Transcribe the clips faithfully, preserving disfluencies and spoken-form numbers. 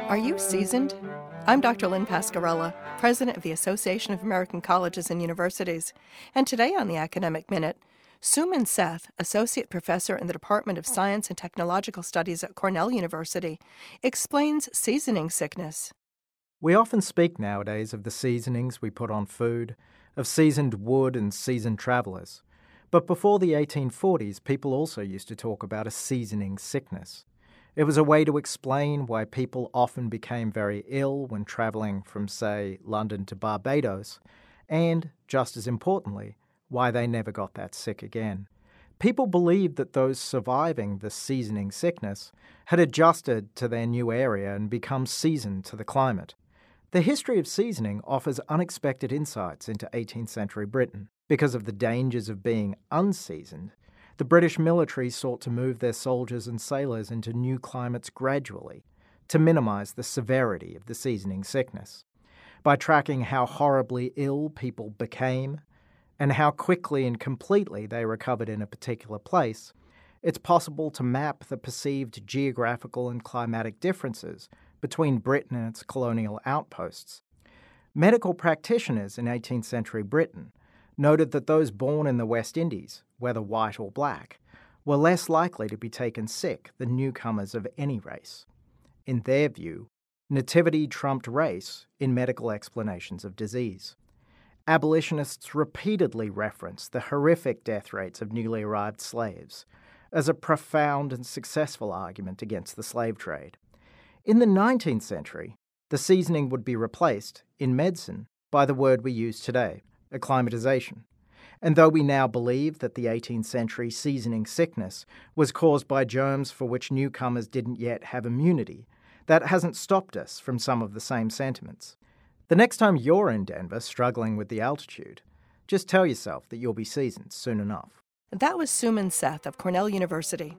Are you seasoned? I'm Doctor Lynn Pascarella, President of the Association of American Colleges and Universities, and today on the Academic Minute, Suman Seth, Associate Professor in the Department of Science and Technological Studies at Cornell University, explains seasoning sickness. We often speak nowadays of the seasonings we put on food, of seasoned wood and seasoned travelers. But before the eighteen forties, people also used to talk about a seasoning sickness. It was a way to explain why people often became very ill when traveling from, say, London to Barbados, and, just as importantly, why they never got that sick again. People believed that those surviving the seasoning sickness had adjusted to their new area and become seasoned to the climate. The history of seasoning offers unexpected insights into eighteenth century Britain. Because of the dangers of being unseasoned, the British military sought to move their soldiers and sailors into new climates gradually to minimize the severity of the seasoning sickness. By tracking how horribly ill people became and how quickly and completely they recovered in a particular place, it's possible to map the perceived geographical and climatic differences between Britain and its colonial outposts. Medical practitioners in eighteenth century Britain noted that those born in the West Indies, whether white or black, were less likely to be taken sick than newcomers of any race. In their view, nativity trumped race in medical explanations of disease. Abolitionists repeatedly referenced the horrific death rates of newly arrived slaves as a profound and successful argument against the slave trade. In the nineteenth century, the seasoning would be replaced, in medicine, by the word we use today, acclimatization. And though we now believe that the eighteenth century seasoning sickness was caused by germs for which newcomers didn't yet have immunity, that hasn't stopped us from some of the same sentiments. The next time you're in Denver struggling with the altitude, just tell yourself that you'll be seasoned soon enough. That was Suman Seth of Cornell University.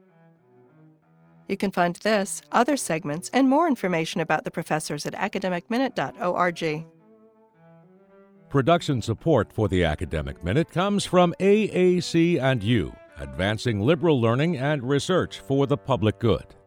You can find this, other segments, and more information about the professors at academic minute dot org. Production support for the Academic Minute comes from A A C and U, advancing liberal learning and research for the public good.